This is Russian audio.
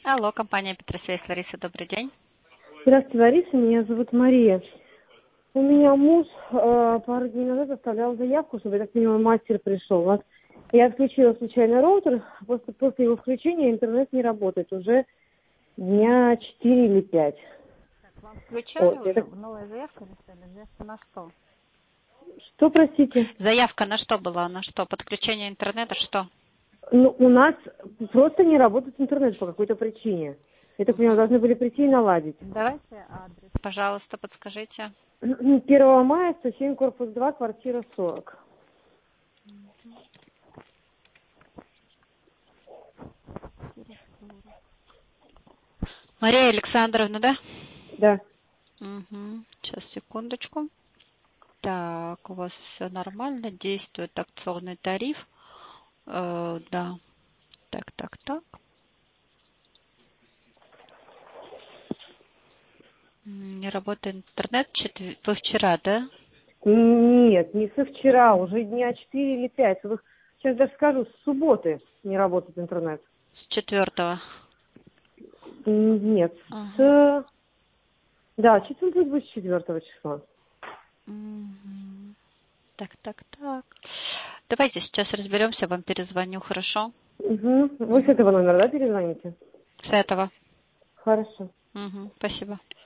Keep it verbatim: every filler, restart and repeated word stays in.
Алло, компания Петросвязь, Лариса, добрый день. Здравствуйте, Лариса, меня зовут Мария. У меня муж э, пару дней назад оставлял заявку, чтобы, я так понимаю, мастер пришел. У вас я отключила случайно роутер, после, после его включения интернет не работает уже дня четыре или пять. Так, вам включали Вот, я уже? так... Новая заявка написали? Заявка на что? Что, простите? Заявка на что была? На что? Подключение интернета, что? Ну, у нас просто не работает интернет по какой-то причине. Я так понимаю, Угу. должны были прийти и наладить. Давайте адрес. Пожалуйста, подскажите. первого мая, сто семь, корпус два, квартира сорок. Мария Александровна, да? Да. Угу. Сейчас, секундочку. Так, у вас все нормально, действует акционный тариф. Э, да. Так, так, так. М, Не работает интернет. Четв- Вы вчера, да? Нет, не со вчера, уже дня четыре или пять. Вот сейчас даже скажу, с субботы не работает интернет. С четвертого. М, Нет, Ага. с... Да, четвертого будет с четвертого числа. Мгм. Так, так, так. Давайте сейчас разберемся, вам перезвоню, хорошо? Угу. Вы с Мгм. этого номера, да, перезвоните? С этого. Хорошо. Мгм. Спасибо.